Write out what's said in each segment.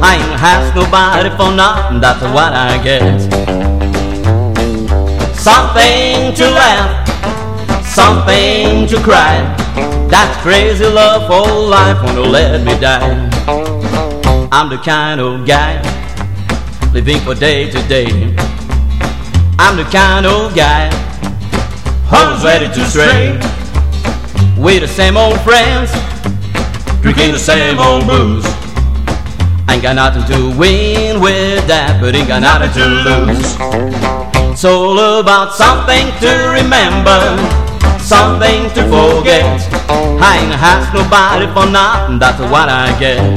I ain't asked nobody for nothing, that's what I get. Something to laugh, something to cry. That crazy love for life won't let me die. I'm the kind of guy living for day to day. I'm the kind of guy who's ready to stray with the same old friends, drinking the same old booze. Ain't got nothing to win with that, but ain't got nothing to lose. It's all about something to remember, something to forget. I ain't asked nobody for nothing, that's what I get.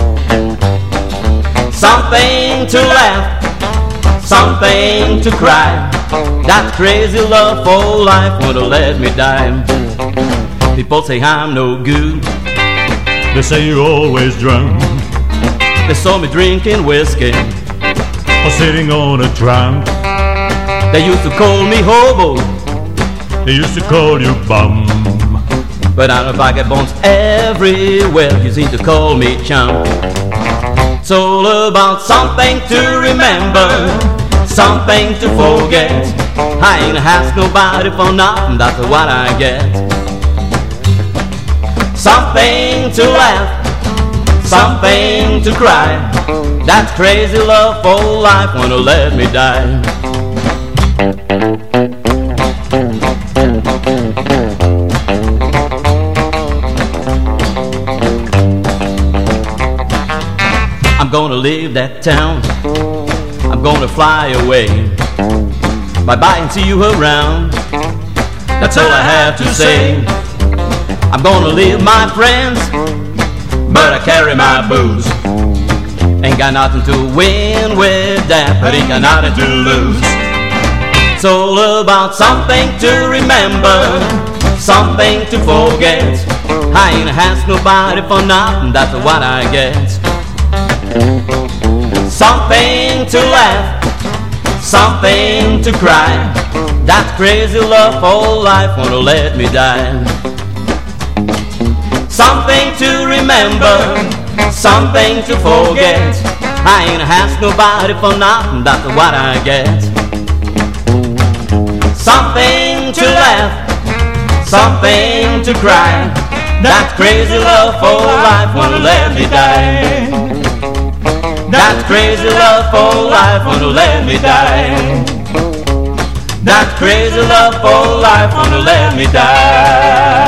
Something to laugh, something to cry. That crazy love for life won't let me die. People say I'm no good, They say you're always drunk, they saw me drinking whiskey, or sitting on a trunk. they used to call me hobo, They used to call you bum. but out of vagabonds everywhere you seem to call me chump. It's all about something to remember, something to forget. I ain't asked nobody for nothing, that's what I get. Something to laugh, something to cry. That crazy love for life won't let me die. I'm gonna leave that town, I'm gonna fly away. Bye-bye and see you around, that's all I have to say. I'm gonna leave my friends, but I carry my booze. Ain't got nothing to win with that, but ain't got nothing to lose. It's all about something to remember, something to forget. I ain't asked nobody for nothing, that's what I get. Something to laugh, something to cry. That crazy love for life won't let me die. Something to remember, something to forget. I ain't asked nobody for nothing, that's what I get. Something to laugh, something to cry. That crazy love for life won't let me die. That crazy love for life won't let me die. That crazy love for life won't let me die.